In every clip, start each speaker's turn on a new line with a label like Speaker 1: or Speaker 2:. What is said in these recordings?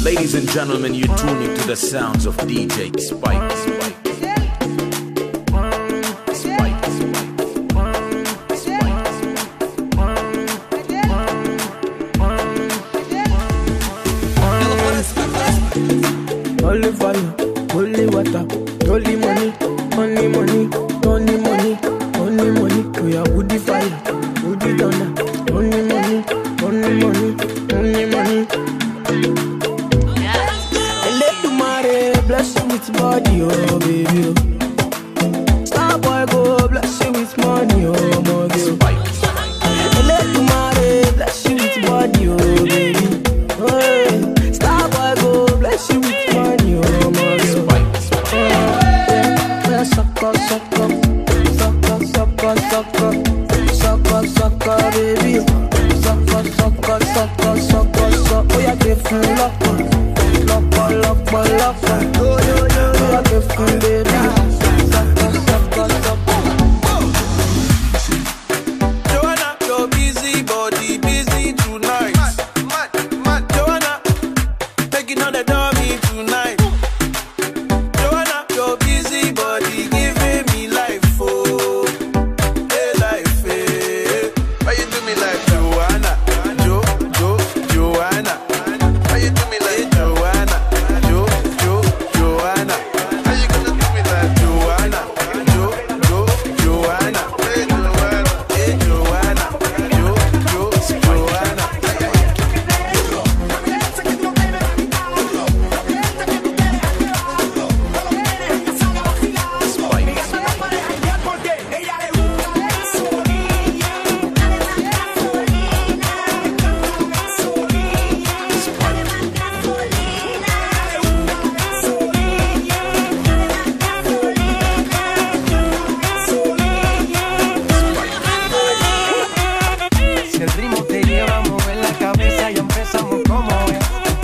Speaker 1: Ladies and gentlemen, you're tuning to the sounds of DJ Spike.
Speaker 2: Holy fire, holy water, holy money, only money, only money, only money. We are woody fire, woody thunder, only money, only money, only money. And let tomorrow bless you with body, oh baby. Star boy go bless you with money, oh my girl. And let tomorrow bless you with body, oh baby. Oh, star boy go bless you with money, oh my girl. Sucker, sucker, sucker, sucker, sucker, sucker, sucker, baby. Sucker, sucker, sucker, sucker, sucker. Oh, yeah, give me locker, locker, locker, locker. Oh, yeah, give me baby. Sucker, sucker, sucker.
Speaker 3: Joanna, your busy body, busy tonight. Joanna, taking on the dummy tonight. Joanna, your busy body giving me life, oh, hey life, hey. Why you do me like Joanna, Joanna? Why you do me like Joanna, Joanna? How you gonna do me like Joanna, Joanna? Hey Joanna, Joanna.
Speaker 4: Si el ritmo te lleva a mover la cabeza, ya empezamos como es.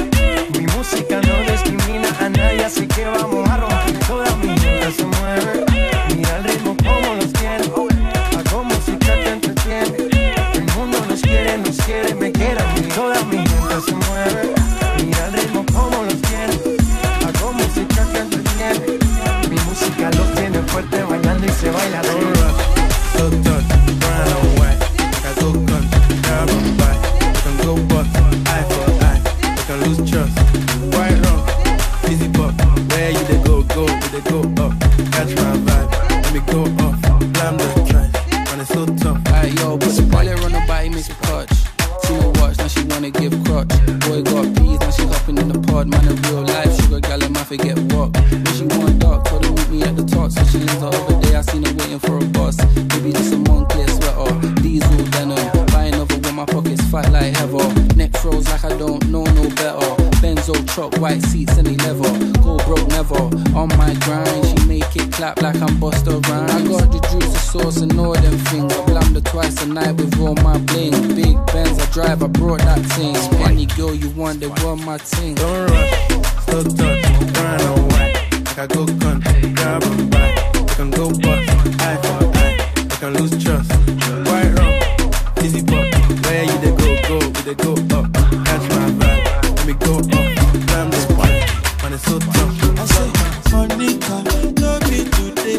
Speaker 4: Mi música no discrimina a nadie, así que vamos a romper. Toda mi gente se mueve. Mira el ritmo como los tiene. Hago música que entretiene. El mundo nos quiere, me quiere a mí. Toda mi gente se mueve. Mira el ritmo como los tiene. Hago música que entretiene. Mi música los tiene fuerte bailando y se baila todo.
Speaker 3: So touch, run away. I go gun, grab a bite. I can go bust, eye for eye. I can lose trust. Quite wrong, easy buck. Where you they go, you they go up. Catch my vibe, let me go off. Blam the trash, man it's so tough.
Speaker 5: Alright, yo, put some pilot on the body, miss a touch. She will watch, now she wanna give crutch. Boy got peas, now she hopping in the pod. Man, in real life, sugar gal, I might forget what. When she want dark, told her meet me at the top. So she leans the other day, I seen her waiting for a bus. Maybe just a Moncler sweater, diesel denim. Buying over when my pockets fight like heather. Neck froze like I don't know no better. Benzo truck, white seats, any leather. Go broke never, on my grind. She make it clap like I'm Busta Rhymes. I got the juice, the sauce, and all them things. I blammed her twice a night with all my bling. Big Benz I drive, I brought that thing. Any girl you want, they want my thing.
Speaker 3: Don't rush, still touch, run away. I can go gun, grab a bite. I can go bust, eye for eye. I can lose trust. Quite wrong, easy buck. Where you they go, they go up. Catch my vibe, let me go up. Blam the spot, man it's so tough.
Speaker 6: I say, Monica, no be today.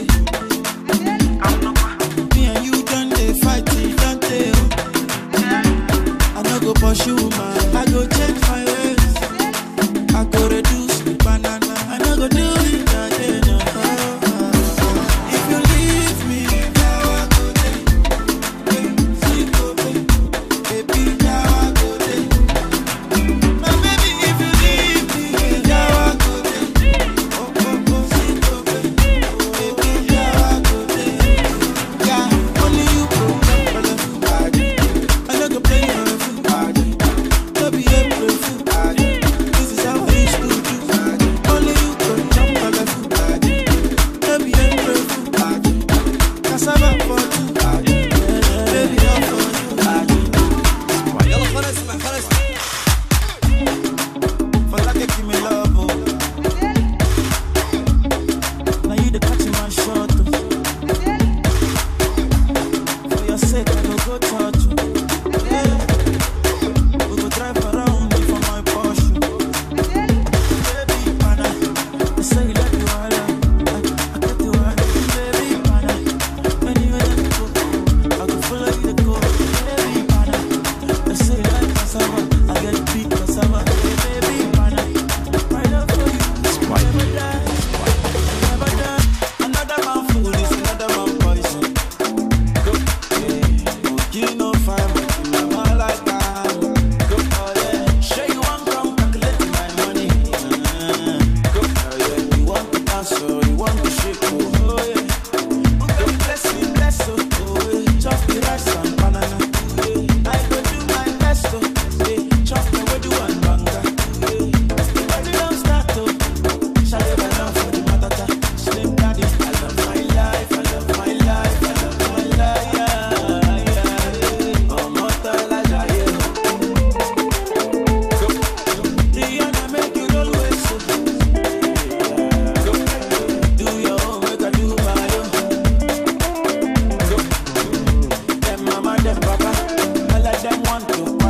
Speaker 6: Me and you done dey fight, don't they? I no go pursue man, I go change my ways. I go reduce the banana, I no go do it again. If you leave me, now I go there. See, go baby, now I go there. My baby, if you leave me, now I go there. See, go baby, now I go there. Yeah, only you problem, body. I no go play your food body. No be a food to